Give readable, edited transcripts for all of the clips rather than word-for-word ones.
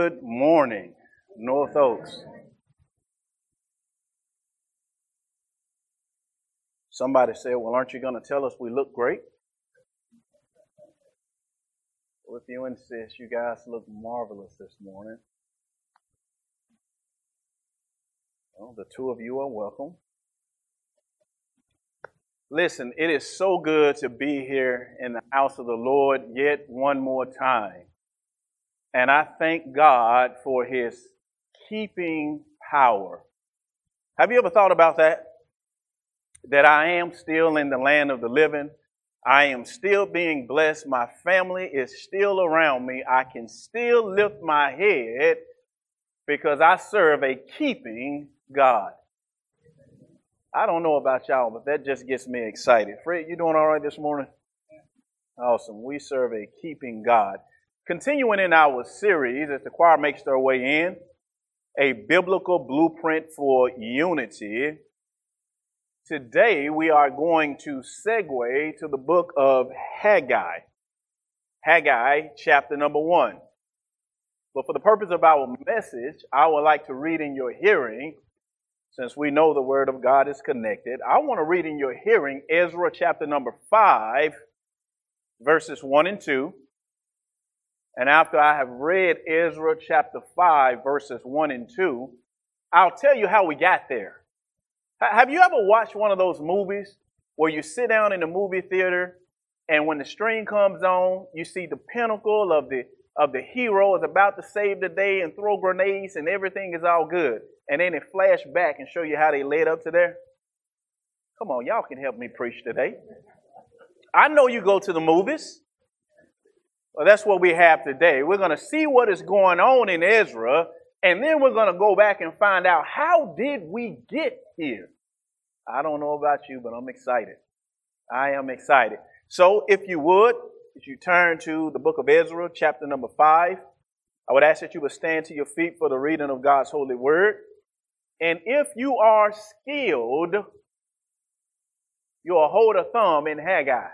Good morning, North Oaks. Somebody said, well, aren't you going to tell us we look great? Well, if you insist, you guys look marvelous this morning. Well, the two of you are welcome. Listen, it is so good to be here in the house of the Lord yet one more time. And I thank God for His keeping power. Have you ever thought about that? That I am still in the land of the living. I am still being blessed. My family is still around me. I can still lift my head because I serve a keeping God. I don't know about y'all, but that just gets me excited. Fred, you doing all right this morning? Awesome. We serve a keeping God. Continuing in our series, as the choir makes their way in, a biblical blueprint for unity. Today, we are going to segue to the book of Haggai. Haggai, chapter number 1. But for the purpose of our message, I would like to read in your hearing, since we know the Word of God is connected, I want to read in your hearing Ezra chapter number 5, verses 1 and 2. And after I have read Ezra chapter 5, verses 1 and 2, I'll tell you how we got there. Have you ever watched one of those movies where you sit down in the movie theater and when the screen comes on, you see the pinnacle of the hero is about to save the day and throw grenades and everything is all good. And then it flash back and show you how they led up to there? Come on, y'all can help me preach today. I know you go to the movies. Well, that's what we have today. We're going to see what is going on in Ezra, and then we're going to go back and find out how did we get here. I don't know about you, but I'm excited. I am excited. So if you would, if you turn to the book of Ezra, chapter number 5, I would ask that you would stand to your feet for the reading of God's holy word. And if you are skilled, you'll hold a thumb in Haggai.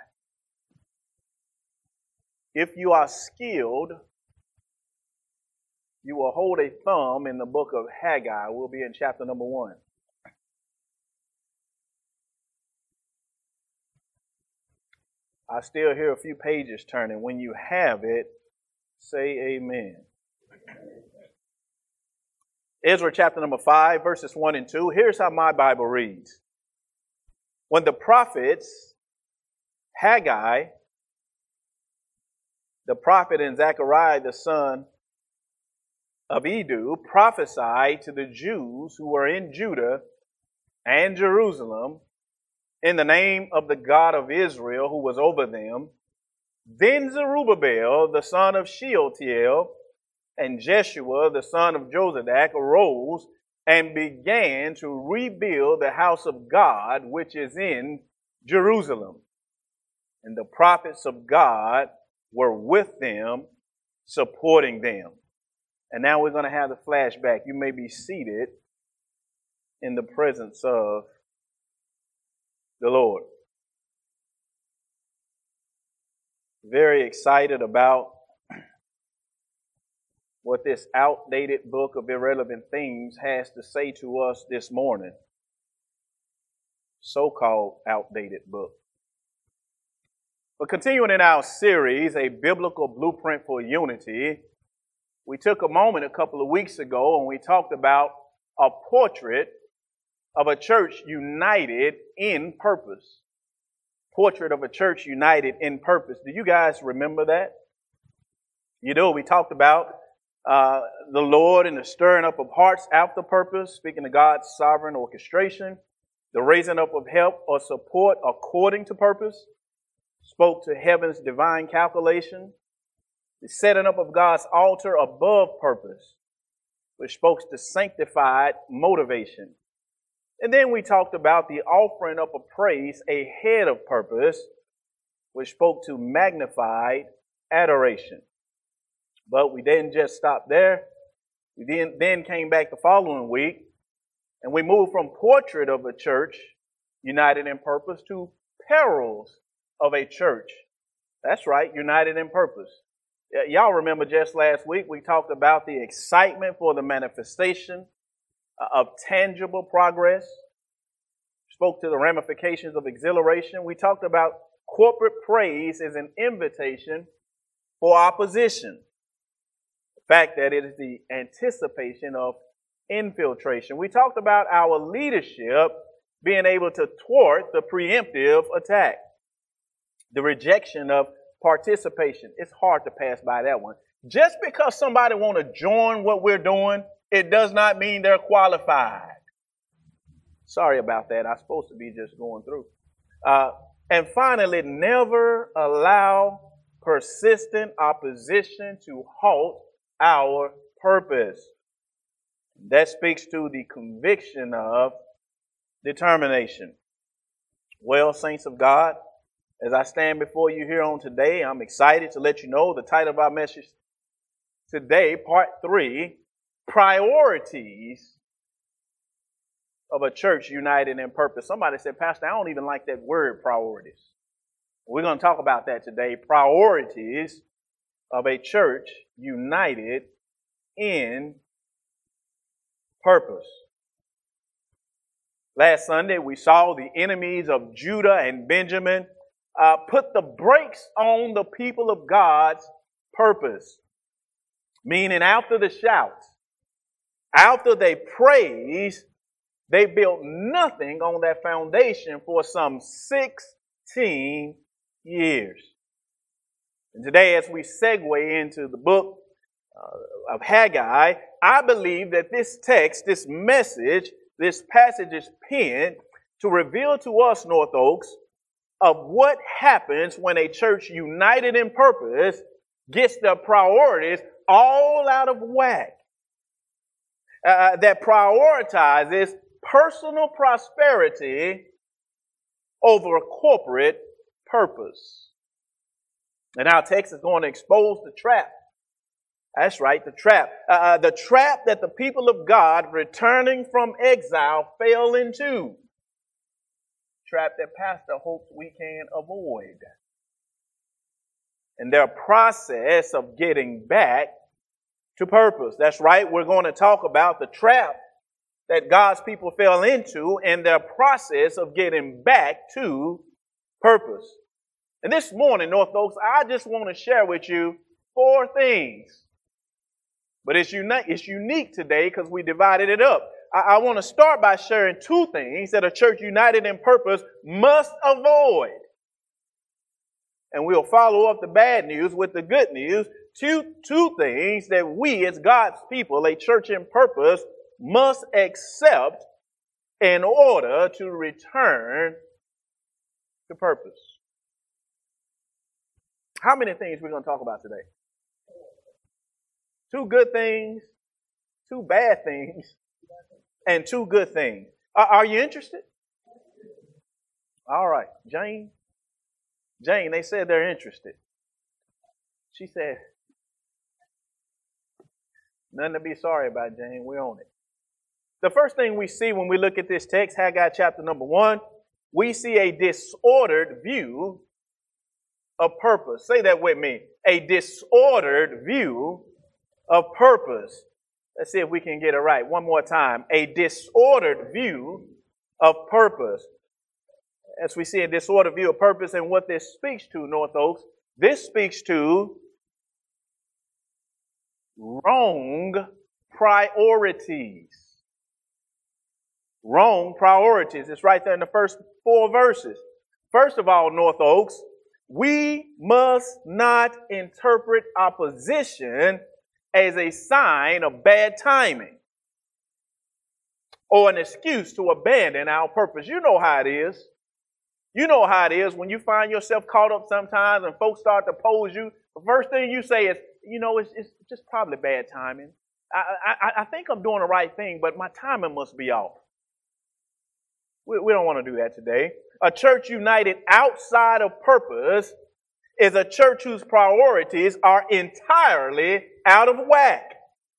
If you are skilled, you will hold a thumb in the book of Haggai. We'll be in chapter number 1. I still hear a few pages turning. When you have it, say amen. Ezra chapter number 5, verses 1 and 2. Here's how my Bible reads. When the prophets Haggai, the prophet, and Zechariah, the son of Iddo, prophesied to the Jews who were in Judah and Jerusalem in the name of the God of Israel who was over them. Then Zerubbabel, the son of Shealtiel, and Jeshua, the son of Jozadak, arose and began to rebuild the house of God, which is in Jerusalem. And the prophets of God were with them, supporting them. And now we're going to have the flashback. You may be seated in the presence of the Lord. Very excited about what this outdated book of irrelevant things has to say to us this morning. So-called outdated book. But continuing in our series, A Biblical Blueprint for Unity, we took a moment a couple of weeks ago and we talked about a portrait of a church united in purpose. Portrait of a church united in purpose. Do you guys remember that? You do. We talked about the Lord and the stirring up of hearts after purpose, speaking of God's sovereign orchestration, the raising up of help or support according to purpose, spoke to heaven's divine calculation, the setting up of God's altar above purpose, which spoke to sanctified motivation. And then we talked about the offering up of praise ahead of purpose, which spoke to magnified adoration. But we didn't just stop there. We then came back the following week, and we moved from portrait of a church united in purpose to perils of a church. That's right, united in purpose. Y'all remember just last week we talked about the excitement for the manifestation of tangible progress. Spoke to the ramifications of exhilaration. We talked about corporate praise as an invitation for opposition. The fact that it is the anticipation of infiltration. We talked about our leadership being able to thwart the preemptive attack. The rejection of participation. It's hard to pass by that one. Just because somebody want to join what we're doing, it does not mean they're qualified. Sorry about that. I'm supposed to be just going through. And finally, never allow persistent opposition to halt our purpose. That speaks to the conviction of determination. Well, saints of God, as I stand before you here on today, I'm excited to let you know the title of our message today, part 3, Priorities of a Church United in Purpose. Somebody said, Pastor, I don't even like that word, priorities. We're going to talk about that today. Priorities of a church united in purpose. Last Sunday, we saw the enemies of Judah and Benjamin put the brakes on the people of God's purpose. Meaning after the shouts, after they praised, they built nothing on that foundation for some 16 years. And today, as we segue into the book of Haggai, I believe that this text, this message, this passage is penned to reveal to us, North Oaks, of what happens when a church united in purpose gets their priorities all out of whack. That prioritizes personal prosperity over a corporate purpose. And our text is going to expose the trap. That's right, the trap. The trap that the people of God returning from exile fell into. Trap that Pastor hopes we can avoid. And their process of getting back to purpose. That's right, we're going to talk about the trap that God's people fell into and their process of getting back to purpose. And this morning, North Oaks, I just want to share with you 4 things. But it's unique today because we divided it up. I want to start by sharing 2 things that a church united in purpose must avoid. And we'll follow up the bad news with the good news. Two things that we as God's people, a church in purpose, must accept in order to return to purpose. How many things we're going to talk about today? 2 good things, 2 bad things, and 2 good things. Are you interested? All right. Jane, they said they're interested. She said, nothing to be sorry about, Jane. We're on it. The first thing we see when we look at this text, Haggai chapter number 1, we see a disordered view of purpose. Say that with me. A disordered view of purpose. Let's see if we can get it right. One more time. A disordered view of purpose. As we see a disordered view of purpose and what this speaks to, North Oaks, this speaks to wrong priorities. Wrong priorities. It's right there in the first 4 verses. First of all, North Oaks, we must not interpret opposition as a sign of bad timing or an excuse to abandon our purpose. You know how it is. You know how it is when you find yourself caught up sometimes and folks start to oppose you. The first thing you say is, it's just probably bad timing. I think I'm doing the right thing, but my timing must be off. We don't want to do that today. A church united outside of purpose is a church whose priorities are entirely out of whack.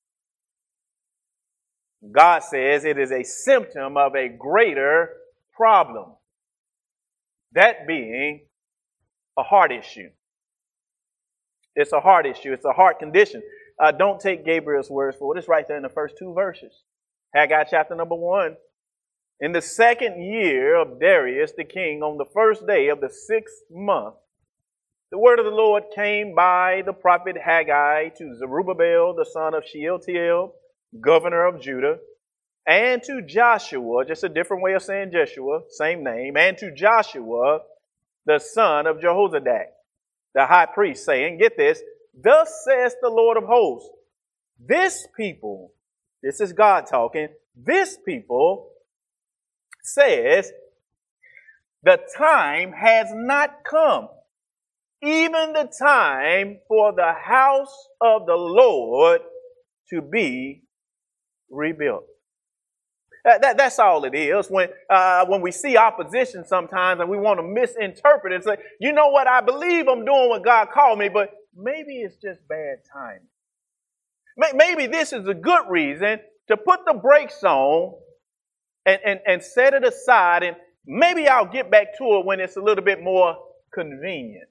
God says it is a symptom of a greater problem. That being a heart issue. It's a heart issue. It's a heart condition. Don't take Gabriel's words for it. It's right there in the first two verses. Haggai chapter number 1. In the second year of Darius the king, on the first day of the 6th month, the word of the Lord came by the prophet Haggai to Zerubbabel, the son of Shealtiel, governor of Judah, and to Joshua, just a different way of saying Jeshua, same name, and to Joshua, the son of Jehozadak, the high priest, saying, get this, thus says the Lord of hosts, this people, this is God talking, this people says, the time has not come, even the time for the house of the Lord to be rebuilt. That's all it is. When we see opposition sometimes and we want to misinterpret it, say, you know what, I believe I'm doing what God called me, but maybe it's just bad timing. Maybe this is a good reason to put the brakes on and set it aside, and maybe I'll get back to it when it's a little bit more convenient.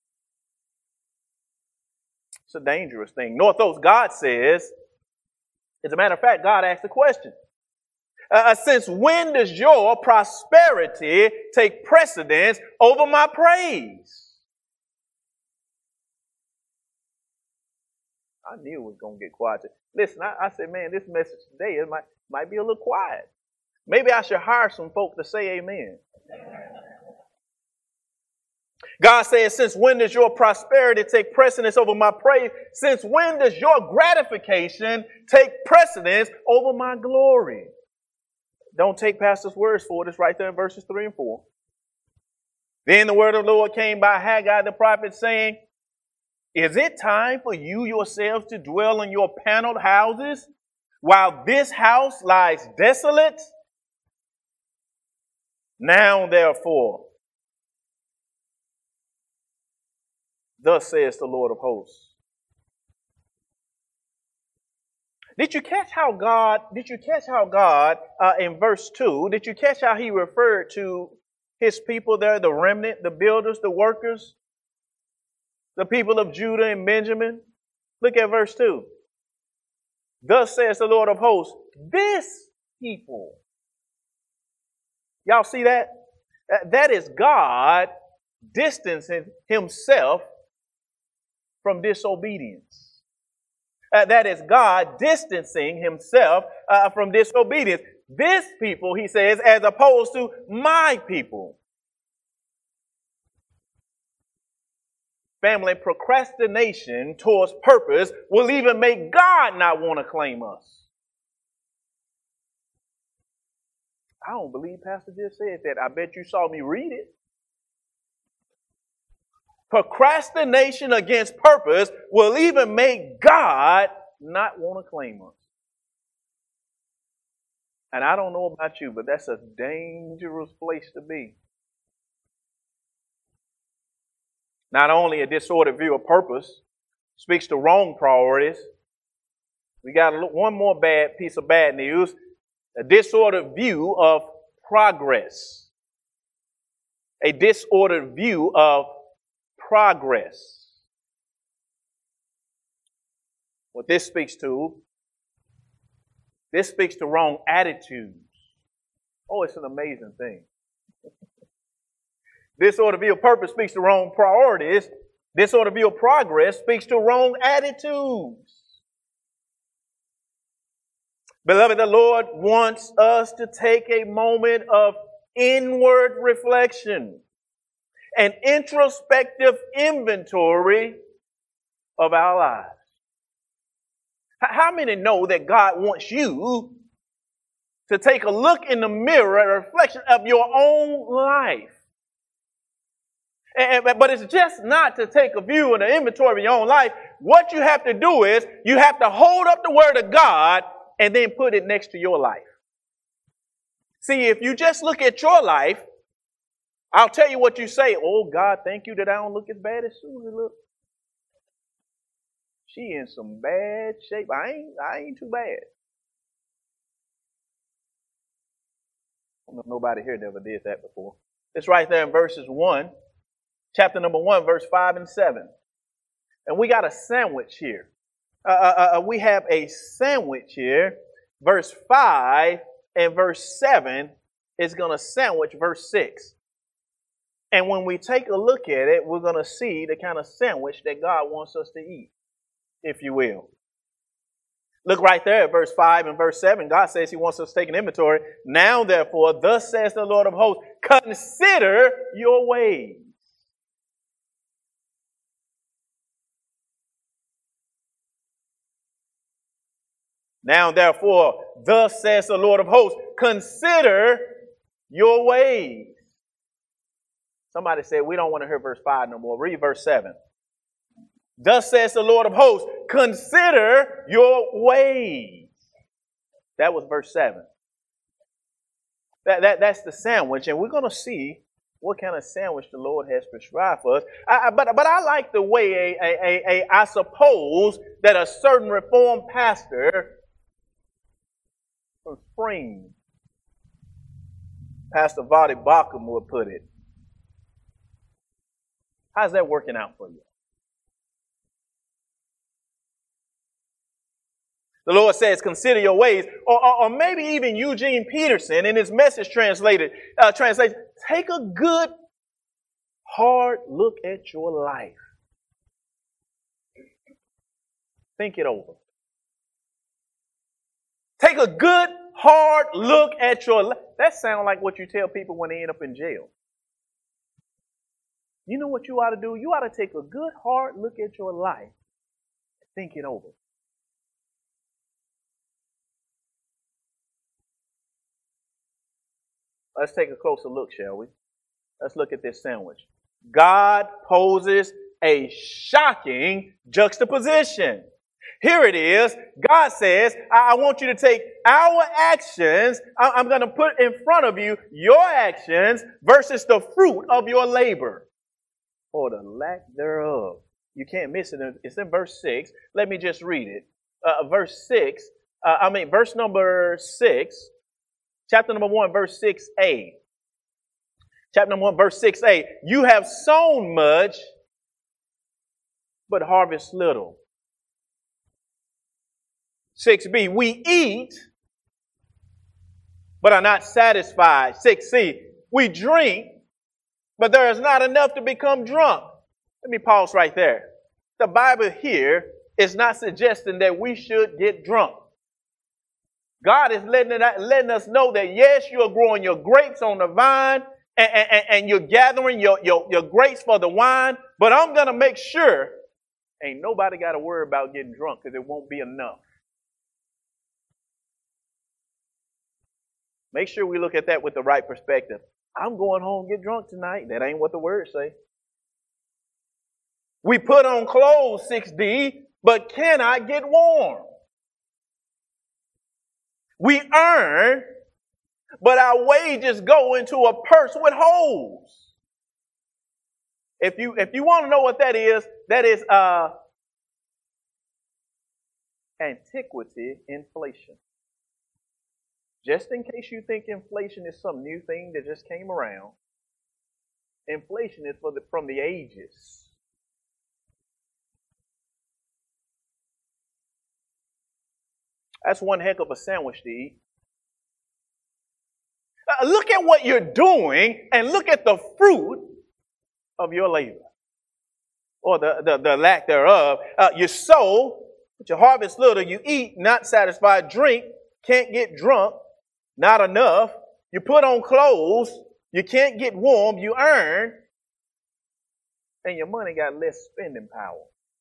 It's a dangerous thing. North Oaks, God says, as a matter of fact, God asked a question. Since when does your prosperity take precedence over my praise? I knew it was going to get quiet. Listen, I said, man, this message today it might be a little quiet. Maybe I should hire some folk to say amen. God says, since when does your prosperity take precedence over my praise? Since when does your gratification take precedence over my glory? Don't take pastor's words for it. It's right there in verses 3 and 4. Then the word of the Lord came by Haggai the prophet, saying, is it time for you yourselves to dwell in your paneled houses while this house lies desolate? Now, therefore, thus says the Lord of hosts. Did you catch how God in verse 2, did you catch how he referred to his people there, the remnant, the builders, the workers, the people of Judah and Benjamin? Look at verse 2. Thus says the Lord of hosts, this people. Y'all see that? That is God distancing himself from disobedience. That is God distancing himself from disobedience. This people, he says, as opposed to my people. Family, procrastination towards purpose will even make God not want to claim us. I don't believe Pastor just said that. I bet you saw me read it. Procrastination against purpose will even make God not want to claim us. And I don't know about you, but that's a dangerous place to be. Not only a disordered view of purpose speaks to wrong priorities, we got one more bad piece of bad news. A disordered view of progress. A disordered view of progress. What this speaks to wrong attitudes. Oh, it's an amazing thing. Disordered view of purpose speaks to wrong priorities. Disordered view of progress speaks to wrong attitudes. Beloved, the Lord wants us to take a moment of inward reflection, an introspective inventory of our lives. How many know that God wants you to take a look in the mirror, a reflection of your own life? But it's just not to take a view and an inventory of your own life. What you have to do is you have to hold up the Word of God and then put it next to your life. See, if you just look at your life, I'll tell you what you say. Oh, God, thank you that I don't look as bad as Susie look. She in some bad shape. I ain't too bad. I don't know if nobody here never did that before. It's right there in verses 1. Chapter number 1, verse 5 and 7. And we got a sandwich here. We have a sandwich here. Verse 5 and verse 7 is going to sandwich verse 6. And when we take a look at it, we're going to see the kind of sandwich that God wants us to eat, if you will. Look right there at verse 5 and verse 7. God says he wants us to take an inventory. Now, therefore, thus says the Lord of hosts, consider your ways. Now, therefore, thus says the Lord of hosts, consider your ways. Somebody said, we don't want to hear verse 5 no more. Read verse 7. Thus says the Lord of hosts, consider your ways. That was verse 7. That's the sandwich, and we're going to see what kind of sandwich the Lord has prescribed for us. But I like the way I suppose that a certain Reformed pastor from Spring, Pastor Vardy Bacham would put it. How's that working out for you? The Lord says, consider your ways. Or maybe even Eugene Peterson in his Message translates, take a good, hard look at your life. Think it over. Take a good, hard look at your life. That sounds like what you tell people when they end up in jail. You know what you ought to do? You ought to take a good, hard look at your life and think it over. Let's take a closer look, shall we? Let's look at this sandwich. God poses a shocking juxtaposition. Here it is. God says, I want you to take our actions. I'm going to put in front of you your actions versus the fruit of your labor, or the lack thereof. You can't miss it. It's in verse 6. Let me just read it. Verse number 6, chapter number 1, verse 6a. Chapter number 1, verse 6a. You have sown much, but harvest little. 6b. We eat, but are not satisfied. 6c. We drink, but there is not enough to become drunk. Let me pause right there. The Bible here is not suggesting that we should get drunk. God is letting us know that, yes, you are growing your grapes on the vine and you're gathering your grapes for the wine, but I'm going to make sure ain't nobody got to worry about getting drunk because it won't be enough. Make sure we look at that with the right perspective. I'm going home to get drunk tonight. That ain't what the words say. We put on clothes, 6D, but cannot get warm. We earn, but our wages go into a purse with holes. If you want to know what that is antiquity inflation. Just in case you think inflation is some new thing that just came around, inflation is from the ages. That's one heck of a sandwich to eat. Look at what you're doing and look at the fruit of your labor, or the lack thereof. You sow, but you harvest little. You eat, not satisfied. Drink, can't get drunk. Not enough. You put on clothes. You can't get warm. You earn. And your money got less spending power.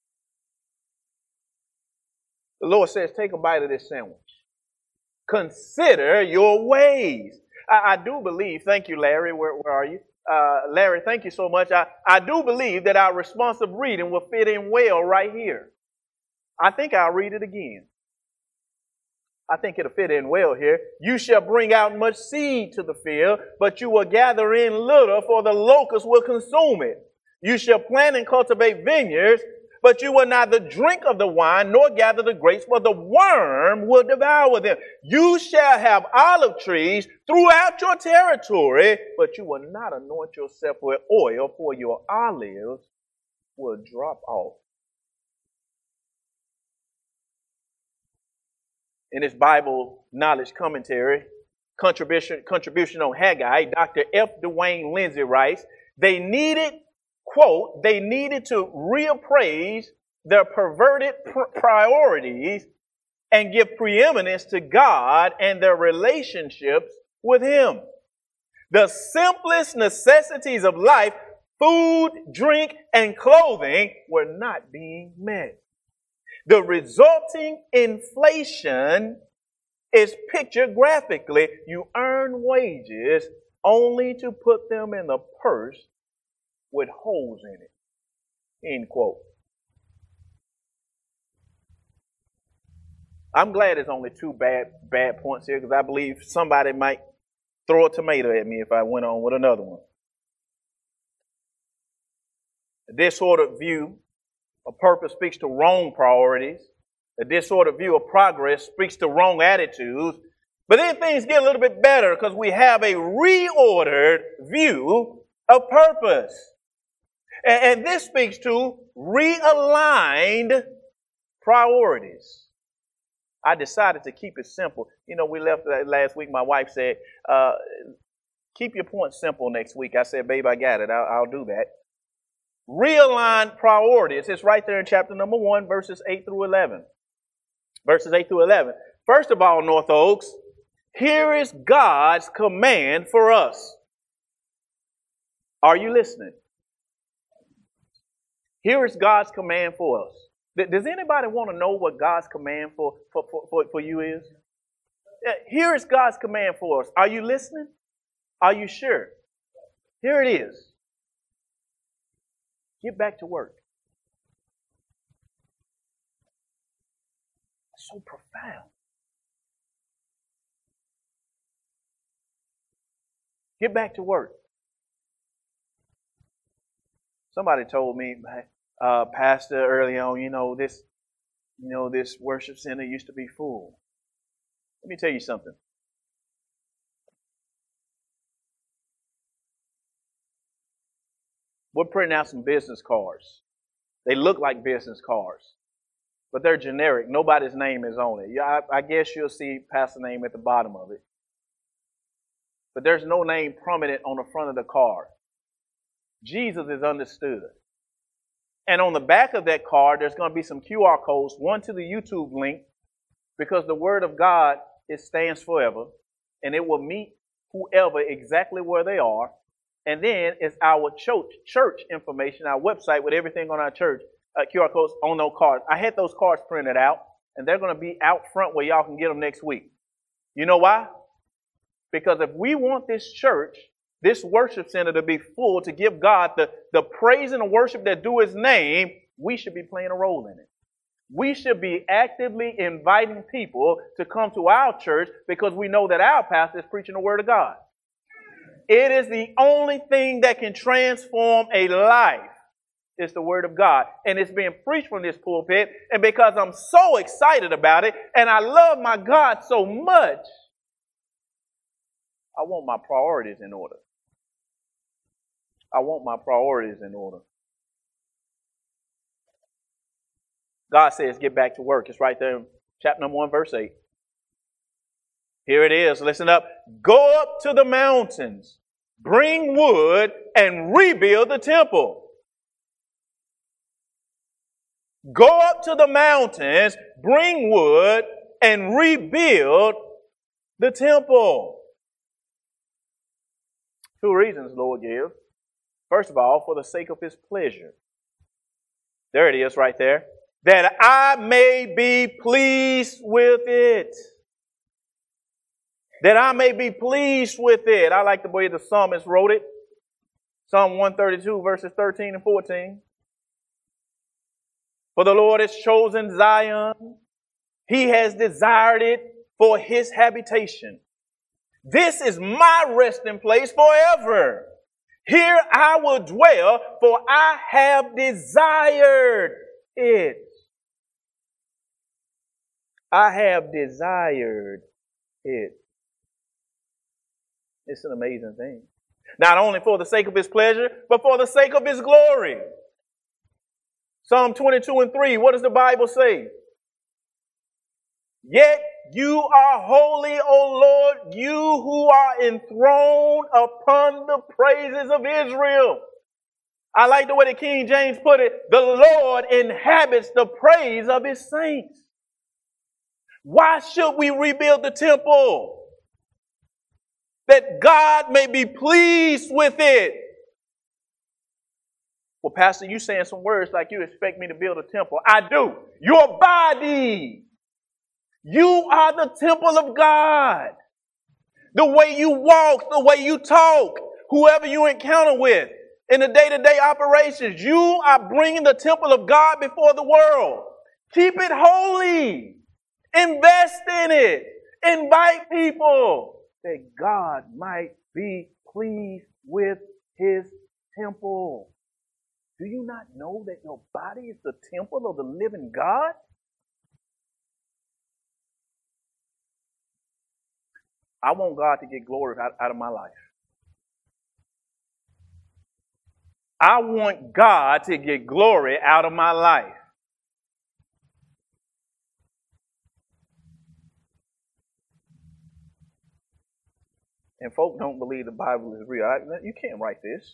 The Lord says, take a bite of this sandwich. Consider your ways. I do believe, thank you, Larry. Where are you? Larry, thank you so much. I do believe that our responsive reading will fit in well right here. I think I'll read it again. I think it'll fit in well here. You shall bring out much seed to the field, but you will gather in little, for the locusts will consume it. You shall plant and cultivate vineyards, but you will neither drink of the wine nor gather the grapes, for the worm will devour them. You shall have olive trees throughout your territory, but you will not anoint yourself with oil, for your olives will drop off. in his Bible knowledge commentary, contribution on Haggai, Dr. F. Dwayne Lindsay writes, they needed, quote, they needed to reappraise their perverted priorities and give preeminence to God and their relationships with Him. The simplest necessities of life, food, drink, and clothing, were not being met. The resulting inflation is pictured graphically. You earn wages only to put them in the purse with holes in it. End quote. I'm glad there's only two bad points here, because I believe somebody might throw a tomato at me if I went on with another one. A disordered view of purpose speaks to wrong priorities. A disordered view of progress speaks to wrong attitudes. But then things get a little bit better because we have a reordered view of purpose. And this speaks to realigned priorities. I decided to keep it simple. You know, we left last week. My wife said, keep your points simple next week. I said, babe, I got it. I'll do that. Realign priorities. It's right there in chapter number 1, verses 8 through 11. Verses 8 through 11. First of all, North Oaks, here is God's command for us. Are you listening? Here is God's command for us. Does anybody want to know what God's command for you is? Here is God's command for us. Are you listening? Are you sure? Here it is. Get back to work. So profound. Get back to work. Somebody told me, Pastor, early on, this worship center used to be full. Let me tell you something. We're printing out some business cards. They look like business cards, but they're generic. Nobody's name is on it. Yeah, I guess you'll see pastor name at the bottom of it. But there's no name prominent on the front of the card. Jesus is understood. And on the back of that card, there's going to be some QR codes, one to the YouTube link, because the Word of God, it stands forever, and it will meet whoever exactly where they are. And then it's our church information, our website with everything on our church, QR codes on those cards. I had those cards printed out, and they're going to be out front where y'all can get them next week. You know why? Because if we want this church, this worship center to be full, to give God the praise and the worship that do His name, we should be playing a role in it. We should be actively inviting people to come to our church because we know that our pastor is preaching the Word of God. It is the only thing that can transform a life. It's the Word of God. And it's being preached from this pulpit. And because I'm so excited about it and I love my God so much, I want my priorities in order. I want my priorities in order. God says, get back to work. It's right there in chapter number 1, verse 8. Here it is. Listen up. Go up to the mountains, bring wood, and rebuild the temple. Go up to the mountains, bring wood, and rebuild the temple. 2 reasons the Lord gives. First of all, for the sake of His pleasure. There it is right there. That I may be pleased with it. That I may be pleased with it. I like the way the psalmist wrote it. Psalm 132, verses 13 and 14. For the Lord has chosen Zion. He has desired it for His habitation. This is my resting place forever. Here I will dwell, for I have desired it. I have desired it. It's an amazing thing. Not only for the sake of His pleasure, but for the sake of His glory. Psalm 22 and 3, what does the Bible say? Yet you are holy, O Lord, you who are enthroned upon the praises of Israel. I like the way the King James put it. The Lord inhabits the praise of his saints. Why should we rebuild the temple? That God may be pleased with it. Well, Pastor, you saying some words like you expect me to build a temple. I do. Your body. You are the temple of God. The way you walk, the way you talk, whoever you encounter with in the day-to-day operations, you are bringing the temple of God before the world. Keep it holy. Invest in it. Invite people that God might be pleased with his temple. Do you not know that your body is the temple of the living God? I want God to get glory out of my life. I want God to get glory out of my life. And folk don't believe the Bible is real. You can't write this.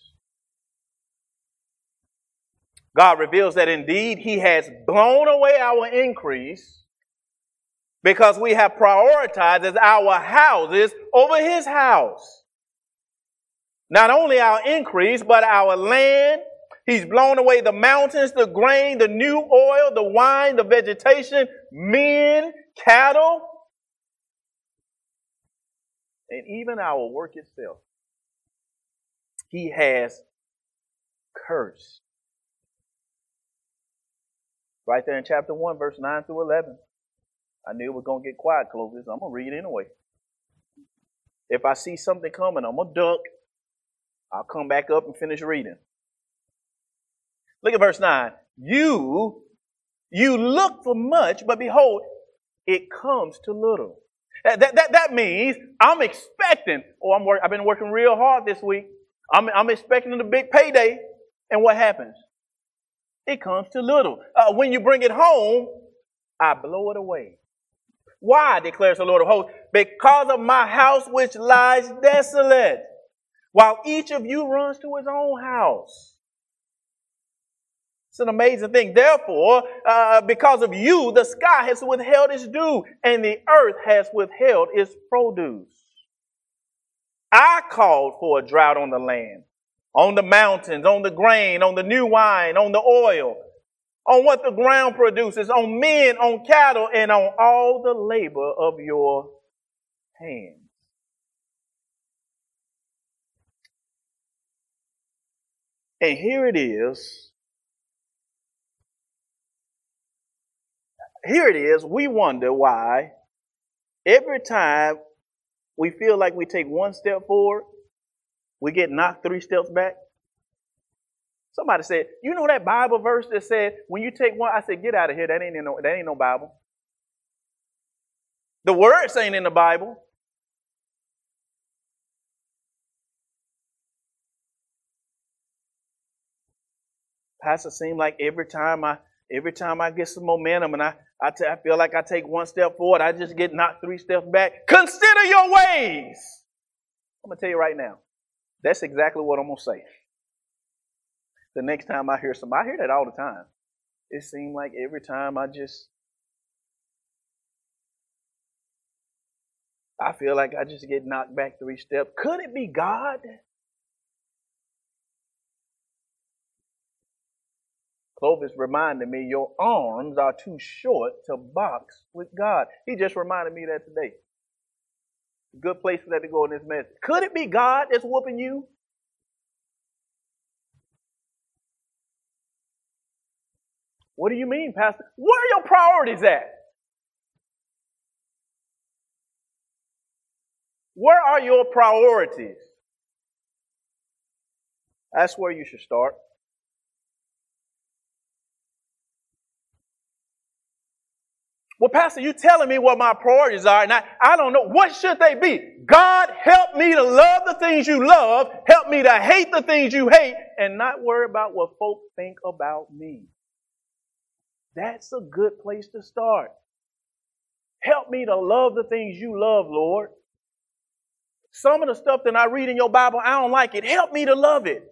God reveals that indeed he has blown away our increase because we have prioritized as our houses over his house. Not only our increase, but our land. He's blown away the mountains, the grain, the new oil, the wine, the vegetation, men, cattle, and even our work itself. He has cursed. Right there in chapter 1, verse 9 through 11. I knew it was going to get quiet, Clovis. I'm going to read it anyway. If I see something coming, I'm going to duck. I'll come back up and finish reading. Look at verse 9. You look for much, but behold, it comes to little. That means I'm expecting, I've been working real hard this week. I'm expecting the big payday. And what happens? It comes to little. When you bring it home, I blow it away. Why, declares the Lord of hosts? Because of my house which lies desolate, while each of you runs to his own house. It's an amazing thing. Therefore, because of you, the sky has withheld its dew, and the earth has withheld its produce. I called for a drought on the land, on the mountains, on the grain, on the new wine, on the oil, on what the ground produces, on men, on cattle, and on all the labor of your hands. And here it is. We wonder why every time we feel like we take one step forward, we get knocked 3 steps back. Somebody said, you know that Bible verse that said, when you take one, I said, get out of here. That ain't no Bible. The words ain't in the Bible. Pastor, seems like every time I get some momentum and I feel like I take one step forward, I just get knocked 3 steps back. Consider your ways. I'm going to tell you right now, that's exactly what I'm going to say. The next time I hear somebody, I hear that all the time. It seems like every time I feel like I just get knocked back 3 steps. Could it be God? Clovis reminded me, your arms are too short to box with God. He just reminded me that today. Good place for that to go in this message. Could it be God that's whooping you? What do you mean, Pastor? Where are your priorities at? Where are your priorities? That's where you should start. Well, Pastor, you telling me what my priorities are, and I don't know. What should they be? God, help me to love the things you love. Help me to hate the things you hate, and not worry about what folk think about me. That's a good place to start. Help me to love the things you love, Lord. Some of the stuff that I read in your Bible, I don't like it. Help me to love it.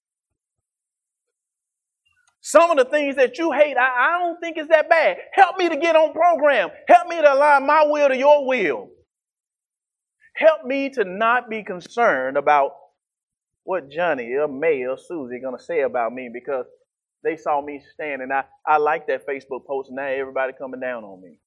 Some of the things that you hate, I don't think it's that bad. Help me to get on program. Help me to align my will to your will. Help me to not be concerned about what Johnny or May or Susie are going to say about me because they saw me standing. I like that Facebook post and now everybody coming down on me.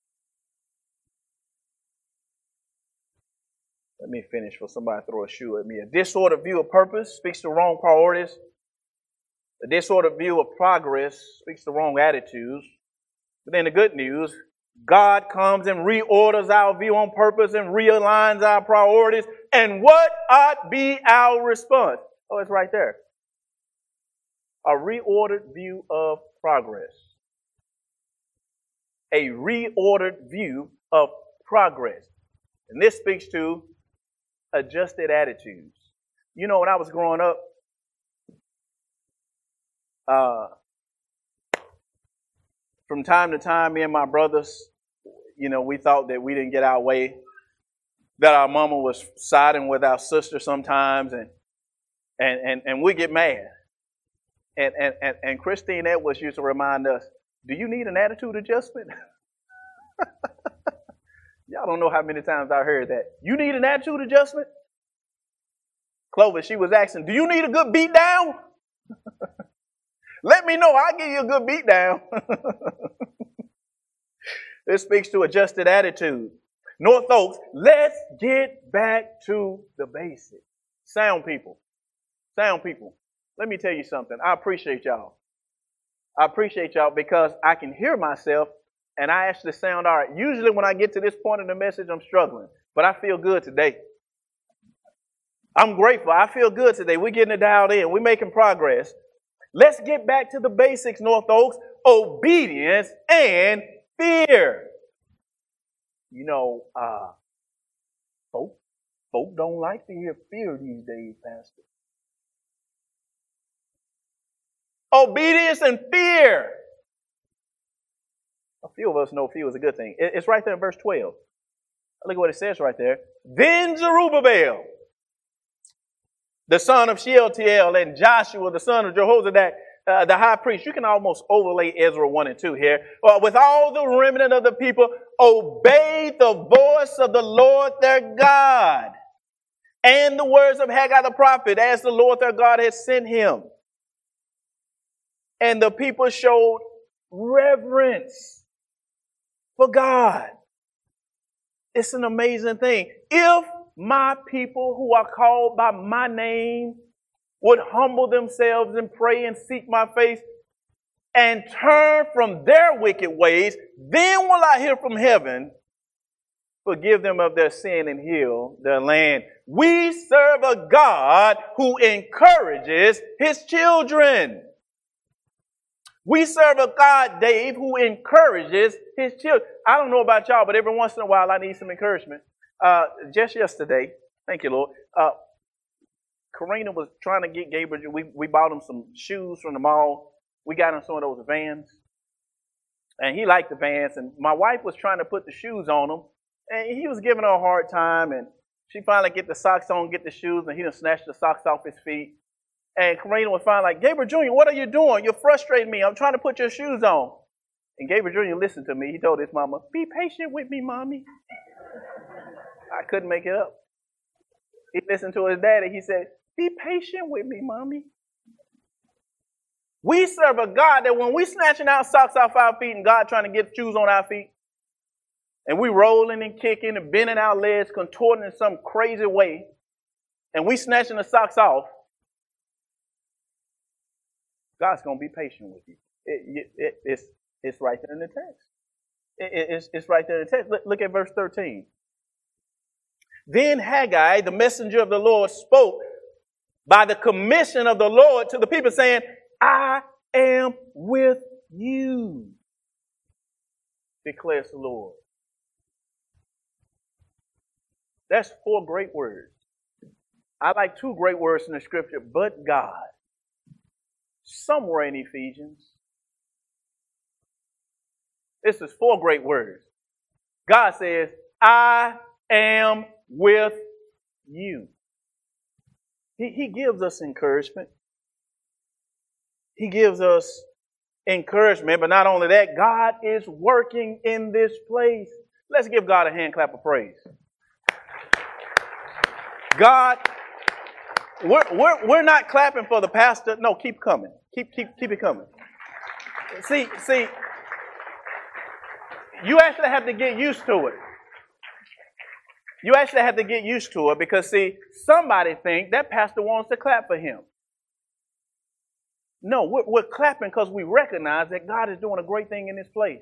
Let me finish before somebody throw a shoe at me. A disordered view of purpose speaks to wrong priorities. A disordered view of progress speaks to wrong attitudes. But then the good news, God comes and reorders our view on purpose and realigns our priorities. And what ought be our response? Oh, it's right there. A reordered view of progress. A reordered view of progress. And this speaks to adjusted attitudes. You know, when I was growing up, from time to time, me and my brothers, you know, we thought that we didn't get our way, that our mama was siding with our sister sometimes, and we get mad. And Christine Edwards used to remind us, do you need an attitude adjustment? Y'all don't know how many times I heard that. You need an attitude adjustment? Clovis, she was asking, do you need a good beat down? Let me know. I'll give you a good beat down. This speaks to adjusted attitude. North Oaks, let's get back to the basics. Sound people. Let me tell you something. I appreciate y'all. Because I can hear myself and I actually sound all right. Usually when I get to this point in the message, I'm struggling. But I feel good today. I'm grateful. I feel good today. We're getting it dialed in. We're making progress. Let's get back to the basics, North Oaks. Obedience and fear. You know, folk don't like to hear fear these days, Pastor. Obedience and fear. A few of us know fear is a good thing. It's right there in verse 12. Look at what it says right there. Then Zerubbabel, the son of Shealtiel, and Joshua, the son of Jehozadak, the high priest. You can almost overlay Ezra 1 and 2 here. With all the remnant of the people, obeyed the voice of the Lord their God and the words of Haggai the prophet, as the Lord their God had sent him. And the people showed reverence for God. It's an amazing thing. If my people who are called by my name would humble themselves and pray and seek my face and turn from their wicked ways, then will I hear from heaven, forgive them of their sin and heal their land. We serve a God who encourages his children. We serve a God, Dave, who encourages his children. I don't know about y'all, but every once in a while I need some encouragement. Just yesterday, thank you, Lord, Karina was trying to get Gabriel. We bought him some shoes from the mall. We got him some of those Vans. And he liked the Vans. And my wife was trying to put the shoes on him. And he was giving her a hard time. And she finally get the socks on, get the shoes, and he done snatched the socks off his feet. And Karina was finally like, Gabriel Jr., what are you doing? You're frustrating me. I'm trying to put your shoes on. And Gabriel Jr. listened to me. He told his mama, be patient with me, Mommy. I couldn't make it up. He listened to his daddy. He said, be patient with me, Mommy. We serve a God that when we snatching out socks off our feet and God trying to get shoes on our feet, and we rolling and kicking and bending our legs, contorting in some crazy way, and we snatching the socks off, God's going to be patient with you. It's right there in the text. It's right there in the text. Look at verse 13. Then Haggai, the messenger of the Lord, spoke by the commission of the Lord to the people, saying, I am with you, declares the Lord. That's 4 great words. I like 2 great words in the scripture, but God. Somewhere in Ephesians. This is 4 great words. God says, I am with you. He gives us encouragement. He gives us encouragement, but not only that, God is working in this place. Let's give God a hand clap of praise. God, we're not clapping for the pastor. No, keep coming. Keep it coming. See, you actually have to get used to it. You actually have to get used to it because, see, somebody think that pastor wants to clap for him. No, we're clapping because we recognize that God is doing a great thing in this place.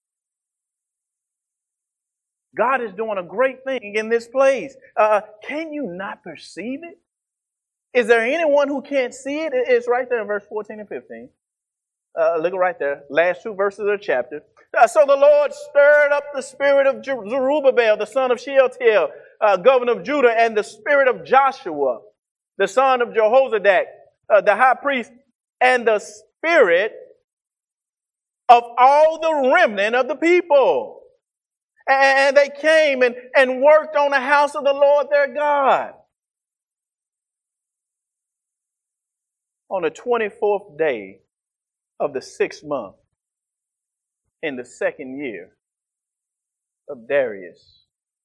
God is doing a great thing in this place. Can you not perceive it? Is there anyone who can't see it? It's right there in verse 14 and 15. Look right there. Last two verses of the chapter. So the Lord stirred up the spirit of Zerubbabel, the son of Shealtiel, governor of Judah, and the spirit of Joshua, the son of Jehozadak, the high priest, and the spirit of all the remnant of the people. And they came and worked on the house of the Lord their God. On the 24th day of the 6th month, in the 2nd year of Darius.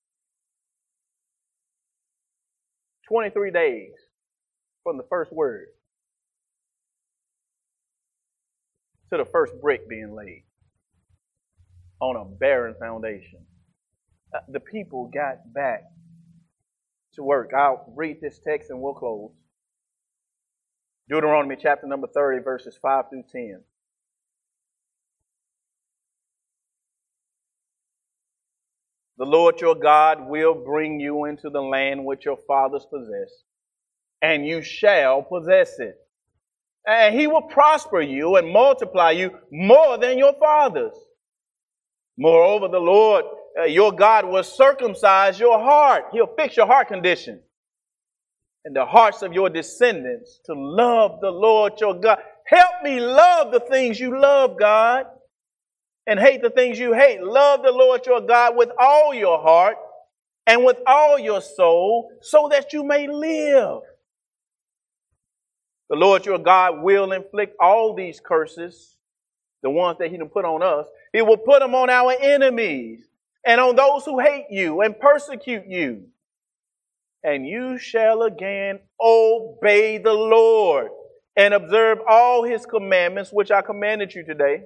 23 days from the first word to the first brick being laid on a barren foundation. The people got back to work. I'll read this text and we'll close. Deuteronomy chapter number 30, verses 5 through 10. The Lord your God will bring you into the land which your fathers possessed, and you shall possess it. And he will prosper you and multiply you more than your fathers. Moreover, the Lord your God will circumcise your heart. He'll fix your heart condition and the hearts of your descendants to love the Lord your God. Help me love the things you love, God, and hate the things you hate. Love the Lord your God with all your heart and with all your soul, so that you may live. The Lord your God will inflict all these curses, the ones that he done put on us. He will put them on our enemies and on those who hate you and persecute you. And you shall again obey the Lord and observe all his commandments, which I commanded you today.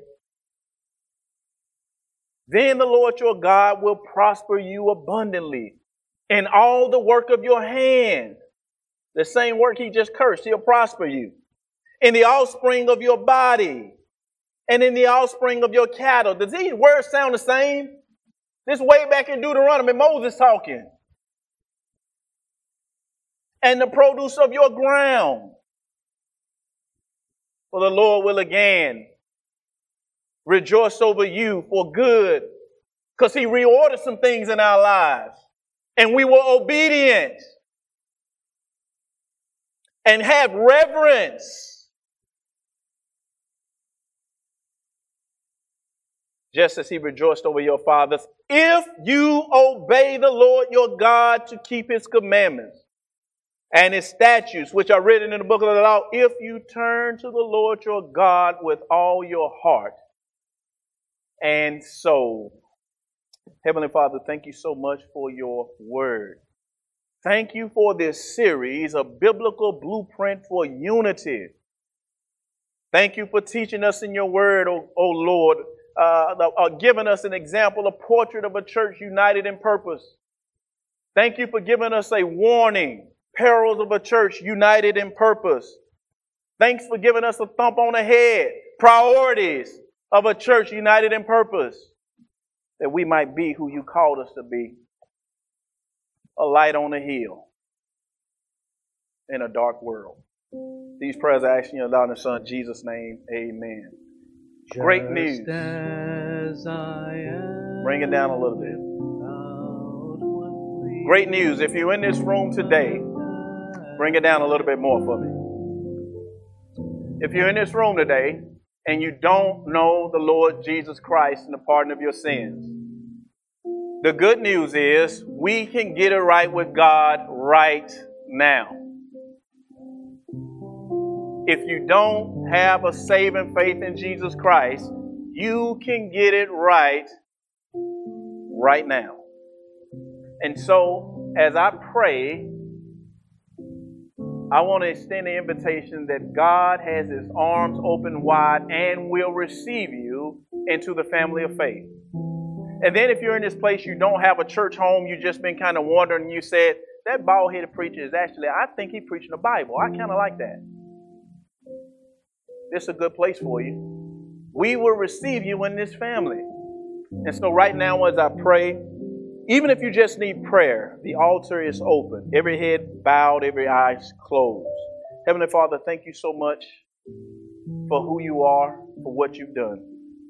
Then the Lord your God will prosper you abundantly in all the work of your hands. The same work he just cursed, he'll prosper you. In the offspring of your body and in the offspring of your cattle. Does these words sound the same? This way back in Deuteronomy, Moses talking. And the produce of your ground. For the Lord will again rejoice over you for good, because he reordered some things in our lives. And we were obedient and have reverence, just as he rejoiced over your fathers, if you obey the Lord your God to keep his commandments and his statutes, which are written in the book of the law, if you turn to the Lord your God with all your heart and soul. Heavenly Father, thank you so much for your word. Thank you for this series, a biblical blueprint for unity. Thank you for teaching us in your word, O Lord, giving us an example, a portrait of a church united in purpose. Thank you for giving us a warning, perils of a church united in purpose. Thanks for giving us a thump on the head, priorities of a church united in purpose, that we might be who you called us to be, a light on the hill in a dark world. These prayers I ask you in the Son, Jesus' name, amen. Just great news. Bring it down a little bit. Great news. If you're in this room today, bring it down a little bit more for me. If you're in this room today and you don't know the Lord Jesus Christ and the pardon of your sins, The good news is we can get it right with God right now. If you don't have a saving faith in Jesus Christ, you can get it right now. And so, as I pray, I want to extend the invitation that God has His arms open wide and will receive you into the family of faith. And then if you're in this place, you don't have a church home, you've just been kind of wondering, and you said, that bald-headed preacher is actually, I think he's preaching the Bible. I kind of like that. This is a good place for you. We will receive you in this family. And so right now as I pray, even if you just need prayer, the altar is open. Every head bowed, every eye closed. Heavenly Father, thank you so much for who you are, for what you've done.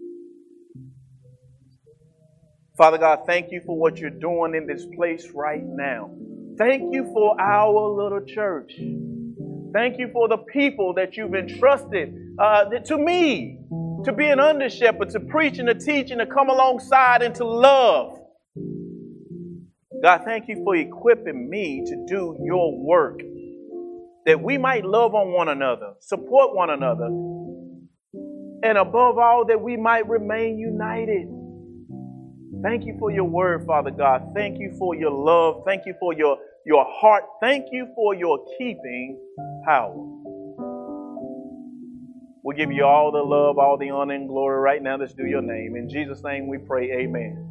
Father God, thank you for what you're doing in this place right now. Thank you for our little church. Thank you for the people that you've entrusted to me, to be an under shepherd, to preach and to teach and to come alongside and to love. God, thank you for equipping me to do your work, that we might love on one another, support one another, and above all, that we might remain united. Thank you for your word, Father God. Thank you for your love. Thank you for your heart. Thank you for your keeping power. We give you all the love, all the honor and glory right now. Let's do your name. In Jesus' name we pray, amen.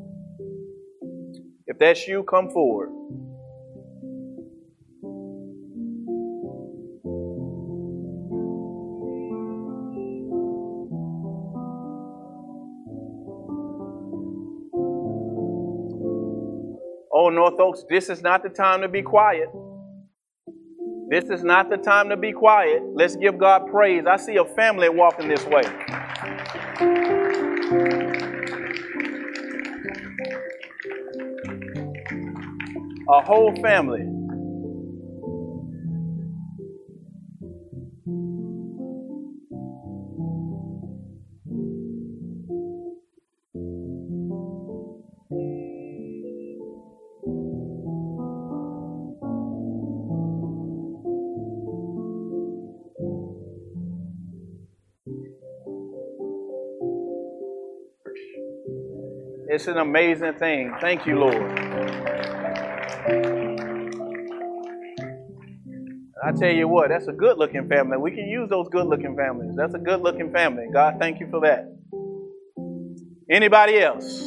If that's you, come forward. Oh, North Oaks, this is not the time to be quiet. This is not the time to be quiet. Let's give God praise. I see a family walking this way. A whole family. It's an amazing thing. Thank you, Lord. I tell you what, that's a good-looking family. We can use those good-looking families. That's a good-looking family. God, thank you for that. Anybody else?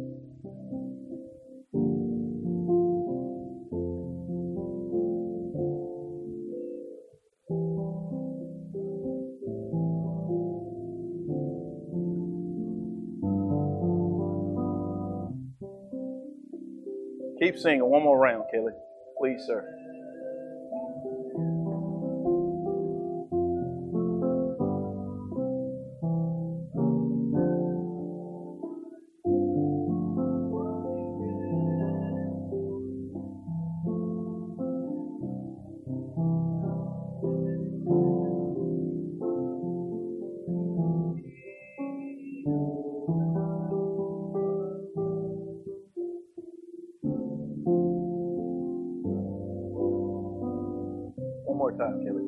Keep singing. One more round, Kelly. Please, sir. One more time, Kelly.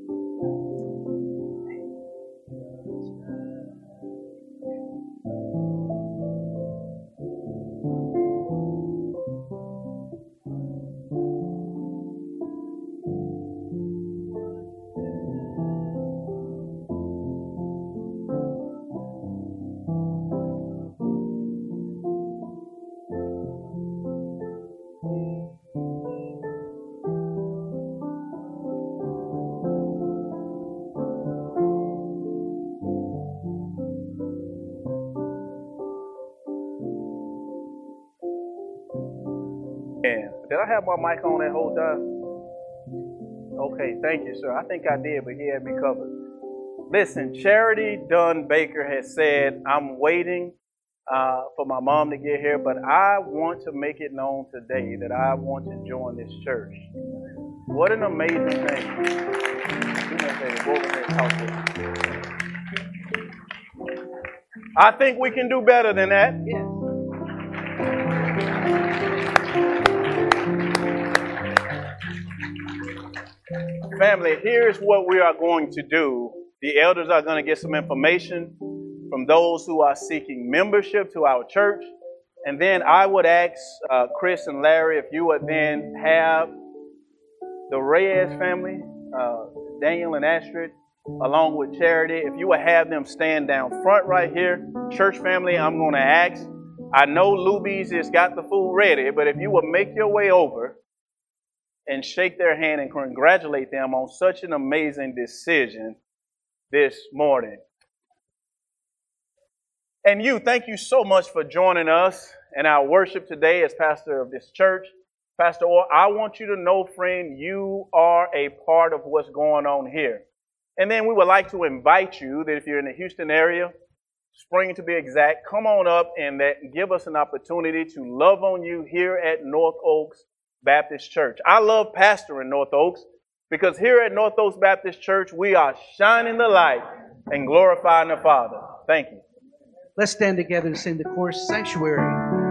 Did I have my mic on that whole time? Okay, thank you, sir. I think I did, but he had me covered. Listen, Charity Dunn Baker has said, I'm waiting for my mom to get here, but I want to make it known today that I want to join this church. What an amazing thing. Do me a favor, go over here and talk to me. I think we can do better than that. Yes. family, here's what we are going to do. The elders are going to get some information from those who are seeking membership to our church. And then I would ask Chris and Larry if you would then have the Reyes family, Daniel and Astrid, along with Charity, if you would have them stand down front right here. Church family, I'm going to ask. I know Luby's has got the food ready, but if you would make your way over and shake their hand and congratulate them on such an amazing decision this morning. And you, thank you so much for joining us in our worship today as pastor of this church. Pastor Orr, I want you to know, friend, you are a part of what's going on here. And then we would like to invite you that if you're in the Houston area, Spring to be exact, come on up and give us an opportunity to love on you here at North Oaks Baptist Church. I love pastoring North Oaks because here at North Oaks Baptist Church, we are shining the light and glorifying the Father. Thank you. Let's stand together and sing the chorus, Sanctuary.